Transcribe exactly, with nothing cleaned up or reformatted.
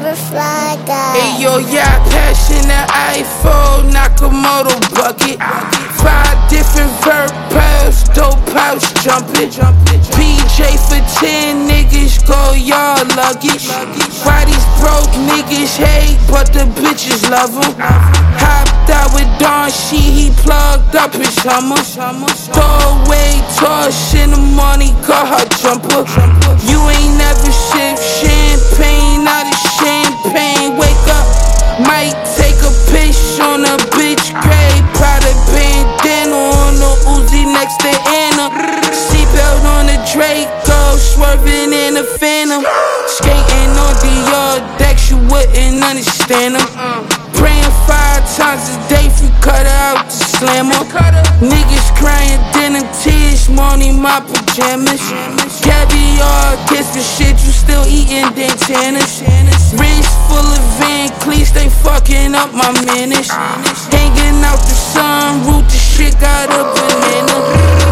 favorite fly guy. Hey yo, yeah, passion that iPhone, Nakamoto bucket. Five different verb piles, dope house jumping. P J for ten niggas, go y'all luggage. Why these broke niggas hate, but the bitches love them? Hopped out with Don She, he plugged up his Hummer. Throw away toss in the morning, call her jumper. You ain't never sipped champagne out of champagne. Wake up, might take a piss on a bitch grave. Prada bandana on the Uzi next to Anna. Seatbelt on the Draco, swerving in the Phantom. Skating on Dior decks, you wouldn't understand them. Praying five times a day for cut out to slam her. Niggas crying, denim tears, morning my pajamas. Caviar, kiss the shit, you still eating Dantanas. Wrist full of Van Cleef, they fucking up my manners. Hanging out the sun, root the shit got a banana.